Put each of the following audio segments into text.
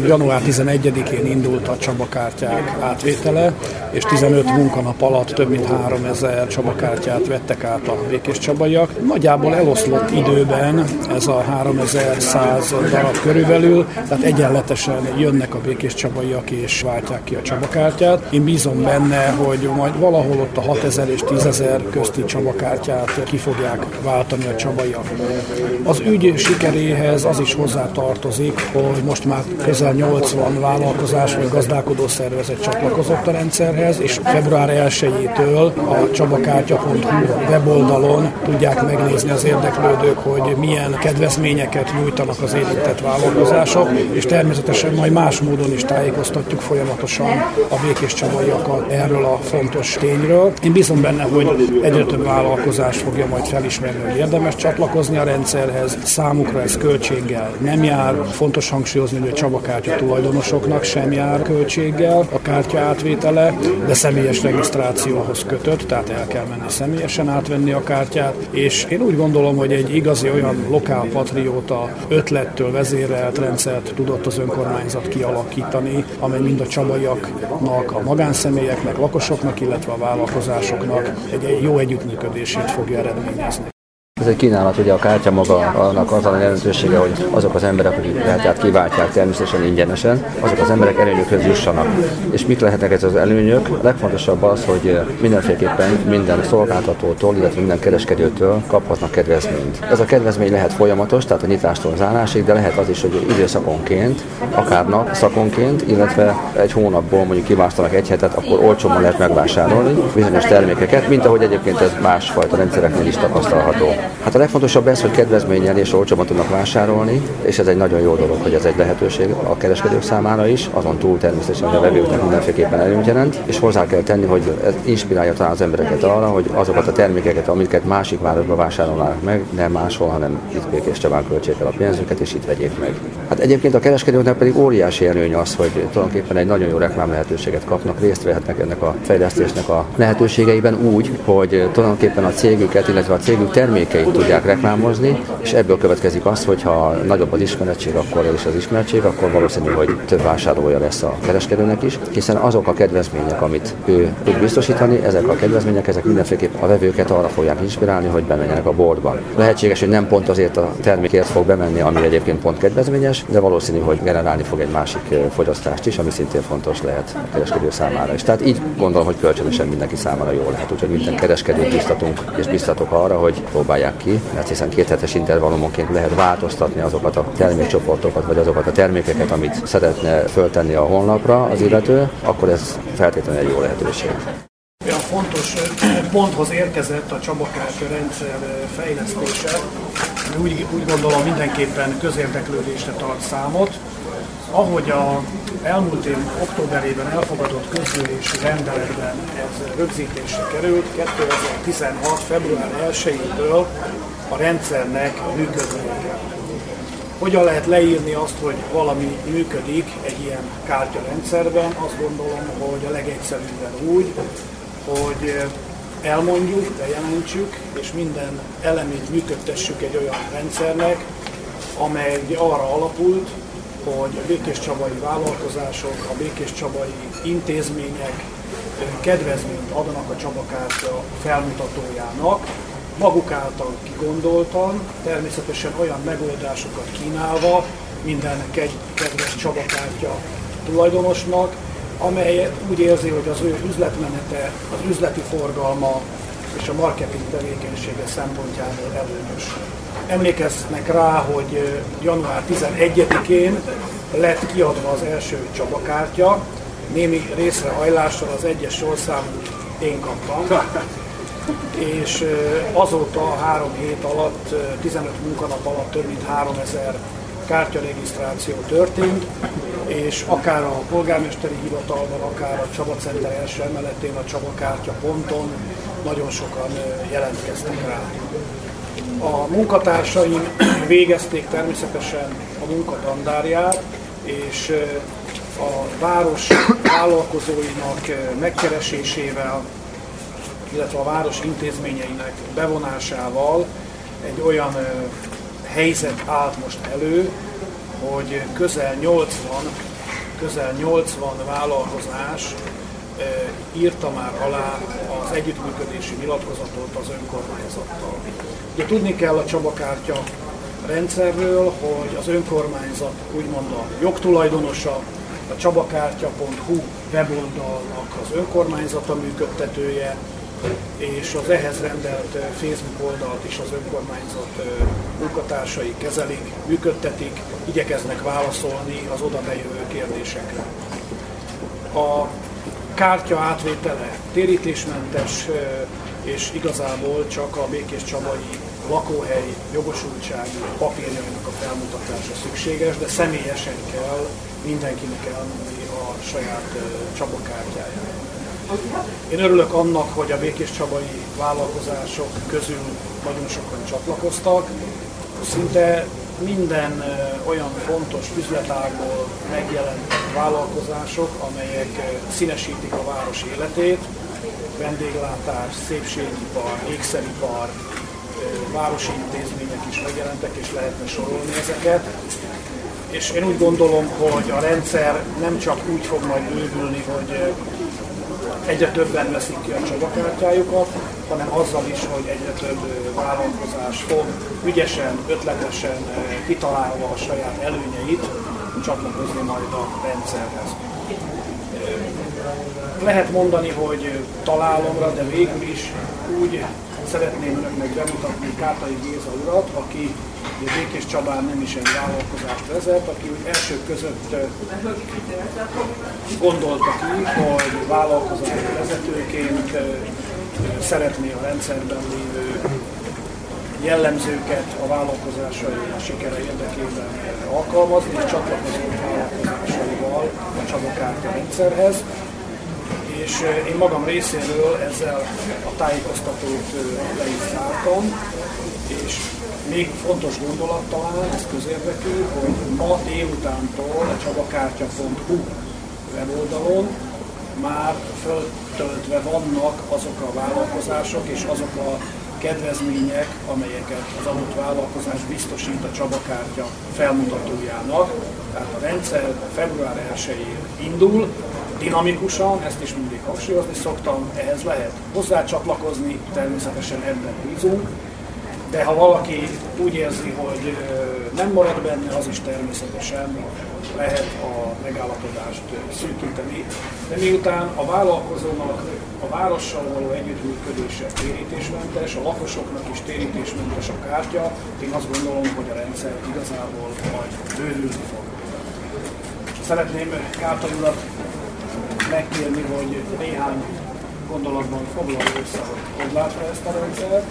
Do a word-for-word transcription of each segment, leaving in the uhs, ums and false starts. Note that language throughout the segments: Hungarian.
január tizenegyedikén indult a csabakártyák átvétele, és tizenöt munkanap alatt több mint háromezer csabakártyát vettek át a békéscsabaiak. Nagyjából eloszlott időben ez a háromezer-száz darab körülbelül, tehát egyenletesen jönnek a békéscsabaiak és váltják ki a csabakártyát. Én bízom benne, hogy majd valahol ott a hatezer és tízezer közti csabakártyát ki fogják váltani a csabaiak. Az ügy sikeréhez az is hozzátartozik, hogy most már közel nyolcvan vállalkozás vagy gazdálkodó szervezet csatlakozott a rendszerhez, és február elsejétől a csabakártya pont hu weboldalon tudják megnézni az érdeklődők, hogy milyen kedvezményeket nyújtanak az érintett vállalkozások, és természetesen majd más módon is tájékoztatjuk folyamatosan a békéscsabaiakat erről a fontos tényről. Én bízom benne, hogy egyre több vállalkozás fogja majd felismerni, hogy érdemes csatlakozni a rendszerhez. Számukra ez költséggel nem jár. Fontos hangsúlyozni, hogy a csabakártya tulajdonosoknak sem jár költséggel a kártya átvétele, de személyes regisztrációhoz kötött, tehát el kell menni személyesen átvenni a kártyát, és én úgy gondolom, hogy egy igazi olyan lokálpatrióta ötlettől vezérelt rendszert tudott az önkormányzat kialakítani, amely mind a csabaiaknak, a magánszemélyeknek, lakosoknak, illetve a vállalkozásoknak egy jó együttműködését fogja eredményezni. Ez egy kínálat, ugye a kártya maga annak az a jelentősége, hogy azok az emberek, akik kártyát kiváltják természetesen ingyenesen, azok az emberek előnyökhöz jussanak. És mik lehetnek ez az előnyök? A legfontosabb az, hogy mindenféleképpen minden szolgáltatótól, illetve minden kereskedőtől kaphatnak kedvezményt. Ez a kedvezmény lehet folyamatos, tehát a nyitástól zárásig, de lehet az is, hogy időszakonként, akár napszakonként, illetve egy hónapból mondjuk kiválasztanak egy hetet, akkor olcsóban lehet megvásárolni bizonyos termékeket, mint ahogy egyébként ez másfajta rendszereknél is tapasztalható. Hát a legfontosabb ez, hogy kedvezménnyel és olcsóban tudnak vásárolni, és ez egy nagyon jó dolog, hogy ez egy lehetőség a kereskedők számára is, azon túl természetesen, hogy a vevőknek mindenféleképpen előnyt jelent, és hozzá kell tenni, hogy ez inspirálja talán az embereket arra, hogy azokat a termékeket, amiket másik városban vásárolnak meg, nem máshol, hanem itt Békéscsabán költsék el a pénzüket, és itt vegyék meg. Hát egyébként a kereskedőknek pedig óriási előny az, hogy tulajdonképpen egy nagyon jó reklám lehetőséget kapnak, részt vehetnek ennek a fejlesztésnek a lehetőségeiben úgy, hogy tulajdonképpen a cégüket, illetve a cégük termékeit tudják reklámozni, és ebből következik az, hogy ha nagyobb az ismeretség, akkor és az ismertség, akkor valószínű, hogy több vásárlója lesz a kereskedőnek is, hiszen azok a kedvezmények, amit ő tud biztosítani, ezek a kedvezmények, ezek mindenféleképpen a vevőket arra fogják inspirálni, hogy bemenjenek a boltba. Lehetséges, hogy nem pont azért a termékért fog bemenni, ami egyébként pont kedvezményes, de valószínű, hogy generálni fog egy másik fogyasztást is, ami szintén fontos lehet a kereskedő számára is. Tehát így gondolom, hogy kölcsönösen mindenki számára jó lehet. Úgyhogy minden kereskedőt biztatunk és biztatok arra, hogy próbálják ki, mert hiszen két hetes intervallumonként lehet változtatni azokat a termékcsoportokat, vagy azokat a termékeket, amit szeretne föltenni a honlapra az illető, akkor ez feltétlenül egy jó lehetőség. Olyan fontos ponthoz érkezett a csabakártya rendszer fejlesztése, úgy, úgy gondolom mindenképpen közérdeklődésre tart számot. Ahogy a elmúlt év októberében elfogadott közgyűlési rendeletben ez rögzítésre került, kétezer-tizenhat. február elsejétől a rendszernek működnie kell. Hogyan lehet leírni azt, hogy valami működik egy ilyen kártyarendszerben? Azt gondolom, hogy a legegyszerűbben úgy, hogy elmondjuk, bejelentsük, és minden elemét működtessük egy olyan rendszernek, amely arra alapult, hogy a békéscsabai vállalkozások, a békéscsabai intézmények kedvezményt adnak a csabakártya felmutatójának, maguk által kigondoltan, természetesen olyan megoldásokat kínálva minden kedves csabakártya tulajdonosnak, amely úgy érzi, hogy az ő üzletmenete, az üzleti forgalma és a marketing tevékenysége szempontjából előnyös. Emlékeznek rá, hogy január tizenegyedikén lett kiadva az első csabakártya, némi részrehajlással az egyes sorszámot én kaptam, és azóta három hét alatt, tizenöt munkanap alatt több mint háromezer kártyaregisztráció történt, és akár a polgármesteri hivatalban, akár a Csaba Center első emeletén, a csabakártya ponton nagyon sokan jelentkeztek rá. A munkatársaim végezték természetesen a munkatandárját, és a város vállalkozóinak megkeresésével, illetve a város intézményeinek bevonásával egy olyan helyzet állt most elő, hogy közel nyolcvan közel nyolcvan vállalkozás írta már alá az együttműködési nyilatkozatot az önkormányzattal. Ugye tudni kell a Csaba-kártya rendszerről, hogy az önkormányzat úgymond a jogtulajdonosa, a csabakártya pont hu weboldalnak az önkormányzata működtetője, és az ehhez rendelt Facebook oldalt is az önkormányzat munkatársai kezelik, működtetik, igyekeznek válaszolni az oda bejövő kérdésekre. A kártya átvétele térítésmentes, és igazából csak a békéscsabai lakóhely jogosultsági papírjainak a felmutatása szükséges, de személyesen kell mindenkinek elmondani a saját Csaba-kártyáját. Én örülök annak, hogy a békéscsabai vállalkozások közül nagyon sokan csatlakoztak. Szinte minden olyan fontos üzletágból megjelentek vállalkozások, amelyek színesítik a város életét, vendéglátás, szépségipar, ékszeripar, városi intézmények is megjelentek, és lehetne sorolni ezeket. És én úgy gondolom, hogy a rendszer nem csak úgy fog majd bővülni, hogy egyre többen veszik ki a Csaba-kártyájukat, hanem azzal is, hogy egyre több vállalkozás fog ügyesen, ötletesen, kitalálva a saját előnyeit csatlakozni majd a rendszerhez. Lehet mondani, hogy találomra, de végül is úgy szeretném önöknek bemutatni Kátai Géza urat, aki Békéscsabán nem is egy vállalkozást vezet, aki úgy elsők között gondolta ki, hogy vállalkozás vezetőként szeretné a rendszerben lévő jellemzőket a vállalkozásai sikere érdekében alkalmazni, és csatlakozott vállalkozásaival a Csaba-kártya rendszerhez. És én magam részéről ezzel a tájékoztatót le is zártam, és még fontos gondolat talán, ez közérdekű, hogy ma délutántól a csabakártya pont hu weboldalon már föltöltve vannak azok a vállalkozások és azok a kedvezmények, amelyeket az adott vállalkozás biztosít a Csaba-kártya felmutatójának. Tehát a rendszer február elsején indul, dinamikusan, ezt is mindig hangsúlyozni szoktam, ehhez lehet hozzácsatlakozni, természetesen ebben bízunk, de ha valaki úgy érzi, hogy nem marad benne, az is természetesen lehet a megállapodást szűkíteni. De miután a vállalkozónak a várossal való együttműködése térítésmentes, a lakosoknak is térítésmentes a kártya, én azt gondolom, hogy a rendszer igazából majd bővülni fog. Szeretném Kátai urat megkérni, hogy néhány gondolatban foglalja össze, hogy hogy látja ezt a rendszert.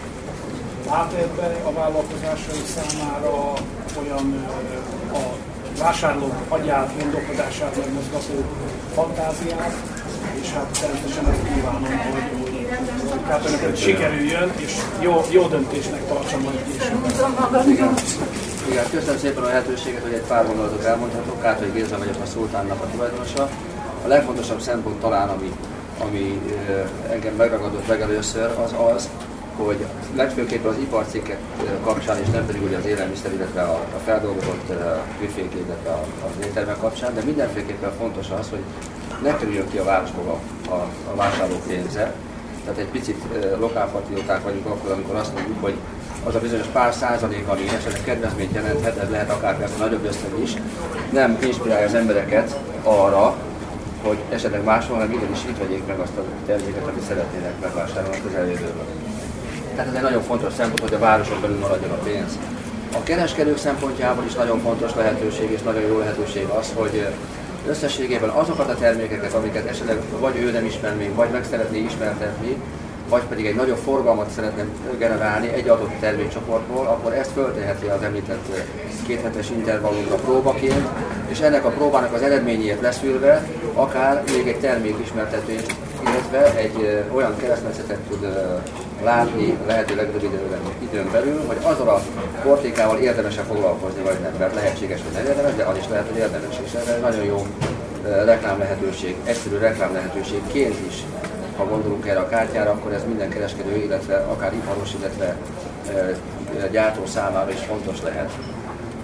Lát ebbe a vállalkozásai számára olyan a vásárlók agyát, gondolkodását megmozgató fantáziát, és hát természetesen ezt kívánom, hogy Kátainak sikerüljön, és jó, jó döntésnek tartsa majd később. Igen, köszönöm szépen a lehetőséget, hogy egy pár gondolatot elmondhatok. Kátai Géza vagyok, a Szultánnak a tulajdonosa. A legfontosabb szempont talán, ami, ami engem megragadott legelőször, az az, hogy legfőképpen az iparcikkek kapcsán, és nem pedig ugye az élelmiszer, illetve a, a feldolgozott büfék, illetve az éttermek kapcsán, de mindenféleképpen fontos az, hogy ne kerüljön ki a városból a, a, a vásárlók pénze. Tehát egy picit lokálpatrióták vagyunk akkor, amikor azt mondjuk, hogy az a bizonyos pár százalék, ami esetleg kedvezményt jelenthet, ez lehet akár persze nagyobb összeg is, nem inspirálja az embereket arra, hogy esetleg máshol, hanem igenis itt vegyék meg azt a terméket, amit szeretnének megvásárolni az előzőből. Tehát ez egy nagyon fontos szempont, hogy a városon belül maradjon a pénz. A kereskedők szempontjából is nagyon fontos lehetőség és nagyon jó lehetőség az, hogy összességében azokat a termékeket, amiket esetleg vagy ő nem ismer még, vagy meg szeretné ismertetni, vagy pedig egy nagyobb forgalmat szeretne generálni egy adott termékcsoportból, akkor ezt fölteheti az említett kéthetes intervallumra próbaként, és ennek a próbának az eredményét leszűrve akár még egy termékismertetést, illetve egy olyan keresztmetszetet tud látni lehető legrövidebb időn belül, hogy azzal a portékával érdemesen foglalkozni, vagy nem, mert lehetséges, hogy nem érdemes, de az is lehet, hogy érdemes, és ez nagyon jó reklám lehetőség, egyszerű reklám lehetőségként is. Ha gondolunk erre a kártyára, akkor ez minden kereskedő, illetve akár iparos, illetve e, gyártó számára is fontos lehet.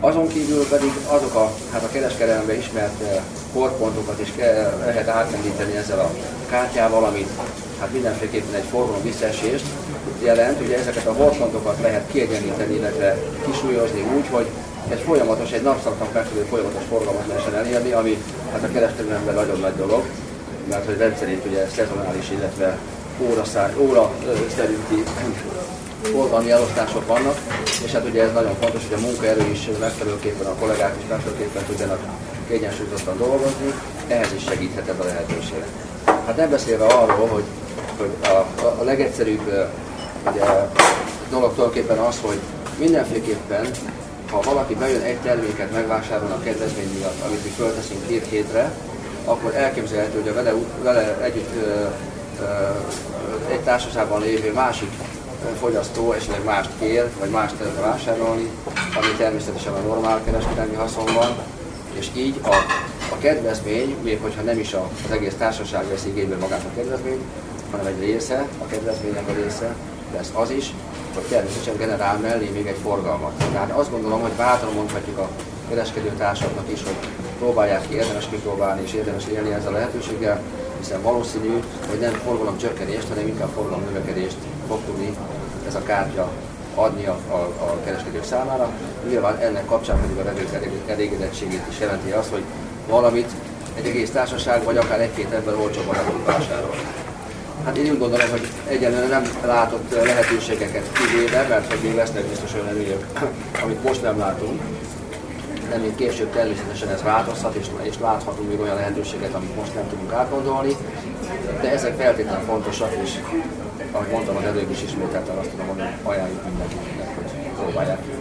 Azon kívül pedig azok a, hát a kereskedelemben ismert korpontokat is lehet átrendíteni ezzel a kártyával, amit hát mindenféleképpen egy forgalom visszaesést jelent. Ugye ezeket a korpontokat lehet kiegyenlíteni, illetve kisúlyozni úgy, hogy egy folyamatos, egy napszaknak megfelelő folyamatos forgalmat lehessen elérni, ami hát a kereskedelemben nagyon nagy dolog, mert hogy rendszerint ugye szezonális, illetve óra, óra szerinti forgalmi elosztások vannak, és hát ugye ez nagyon fontos, hogy a munkaerő is megfelelőképpen, a kollégák is megfelelőképpen tudjanak kiegyensúlyozottan dolgozni, ehhez is segíthet ez a lehetőség. Hát nem beszélve arról, hogy, hogy a, a, a legegyszerűbb ugye, dolog tulajdonképpen az, hogy mindenféleképpen, ha valaki bejön egy terméket megvásárolni a kedvezmény miatt, amit mi fölteszünk két hétre, akkor elképzelhető, hogy a vele, vele együtt ö, ö, egy társaságban lévő másik fogyasztó esetleg mást kér, vagy mást szeretne vásárolni, ami természetesen a normál kereskedelmi haszon van, és így a, a kedvezmény, még hogyha nem is az egész társaság vesz igénybe magát a kedvezményt, hanem egy része, a kedvezménynek a része lesz az is, hogy természetesen generál mellé még egy forgalmat. Tehát azt gondolom, hogy bátran mondhatjuk a kereskedőtársaknak is, hogy próbálják ki, érdemes kipróbálni és érdemes élni ezzel a lehetőséggel, hiszen valószínű, hogy nem forgalom csökkenést, hanem inkább forgalom növekedést fog tudni ez a kártya adni a, a, a kereskedők számára. Nyilván ennek kapcsán pedig a vevők elégedettségét is jelenti az, hogy valamit egy egész társaság, vagy akár egy-két ember olcsóban el tud vásárolni. Hát én úgy gondolom, hogy egyenlően nem látott lehetőségeket kivéve, mert hogy még lesznek biztos olyan előnyök, amit most nem látunk, de még később természetesen ez változhat, és, és láthatunk még olyan lehetőséget, amit most nem tudunk átgondolni, de ezek feltétlenül fontosak, és ahogy mondtam az előbb is ismételten azt tudom mondani, ajánljuk mindenkinek, hogy próbálják.